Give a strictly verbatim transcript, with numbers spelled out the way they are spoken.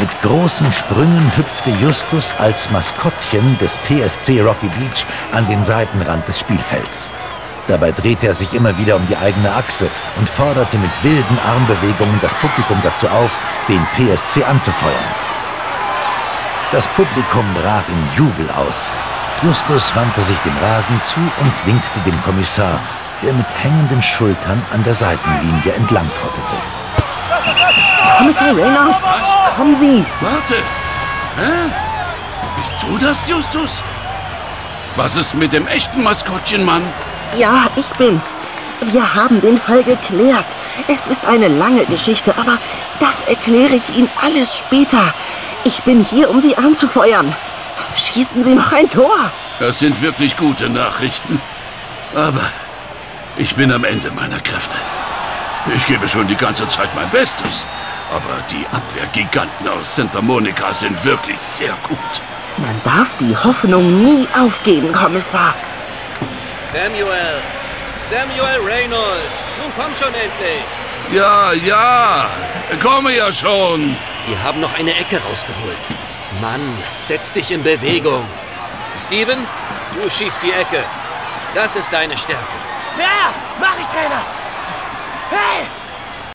Mit großen Sprüngen hüpfte Justus als Maskottchen des P S C Rocky Beach an den Seitenrand des Spielfelds. Dabei drehte er sich immer wieder um die eigene Achse und forderte mit wilden Armbewegungen das Publikum dazu auf, den P S C anzufeuern. Das Publikum brach in Jubel aus. Justus wandte sich dem Rasen zu und winkte dem Kommissar, der mit hängenden Schultern an der Seitenlinie entlang trottete. Kommissar Reynolds, Was? kommen Sie! Warte! Hä? Bist du das, Justus? Was ist mit dem echten Maskottchen, Mann? Ja, ich bin's. Wir haben den Fall geklärt. Es ist eine lange Geschichte, aber das erkläre ich Ihnen alles später. Ich bin hier, um Sie anzufeuern. Schießen Sie noch ein Tor. Das sind wirklich gute Nachrichten. Aber ich bin am Ende meiner Kräfte. Ich gebe schon die ganze Zeit mein Bestes. Aber die Abwehrgiganten aus Santa Monica sind wirklich sehr gut. Man darf die Hoffnung nie aufgeben, Kommissar. Samuel! Samuel Reynolds! Nun komm schon endlich! Ja, ja, komme ja schon. Wir haben noch eine Ecke rausgeholt. Mann, setz dich in Bewegung. Steven, du schießt die Ecke. Das ist deine Stärke. Ja, mach ich, Trainer! Hey!